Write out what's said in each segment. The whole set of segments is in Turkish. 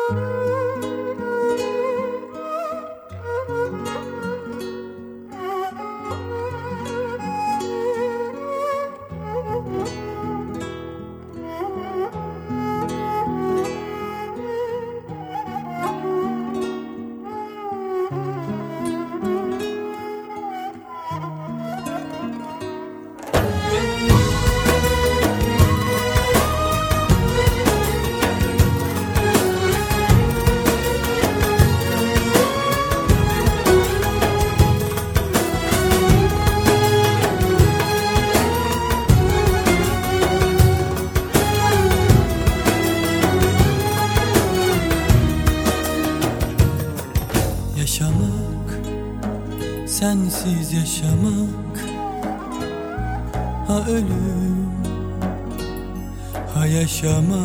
Yaşamak, sensiz yaşamak, ha ölüm, ha yaşamak.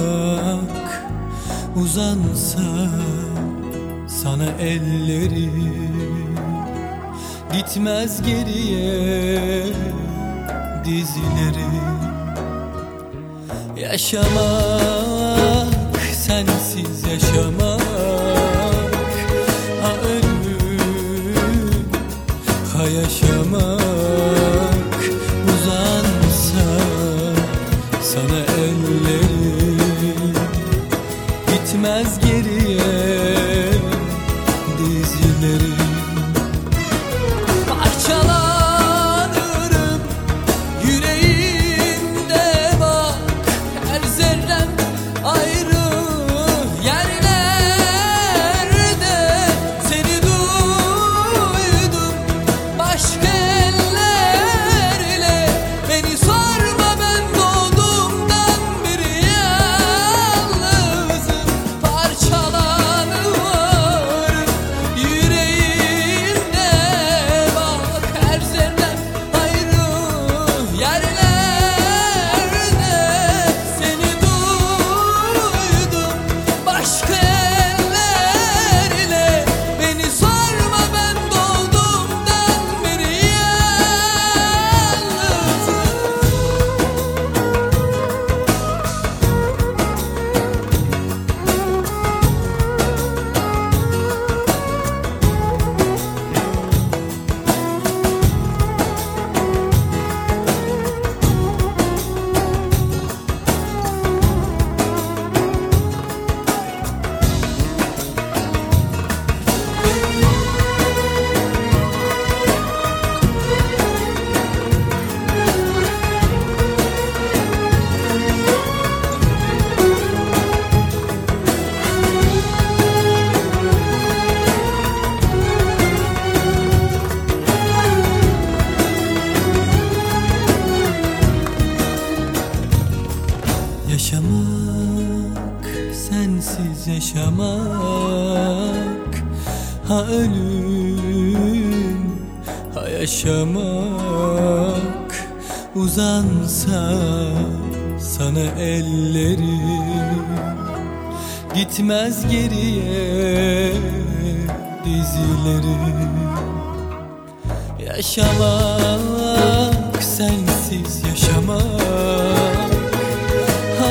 Uzansa sana elleri, gitmez geriye dizleri. Yaşamak, sensiz yaşamak, ha ölüm, ha yaşamak. Uzansa sana elleri, gitmez geriye dizleri. Parçalanırım yüreğimde, bak her zerrem ayrı yerlerde. Seni duydum başka ellerle, beni sorma ben doğduğumdan beri yalnızım. Parçalanırım yüreğimde, bak her zerrem ayrı yerlerde. Seni duydum başka ellerle, beni sorma ben doğduğumdan beri yalnızım. Yaşamak, sensiz yaşamak, ha ölüm, ha yaşamak. Uzansa sana elleri, gitmez geriye dizleri. Yaşamak, sensiz yaşamak, ha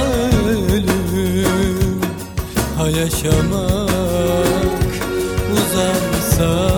ölüm, ha yaşamak. Uzansa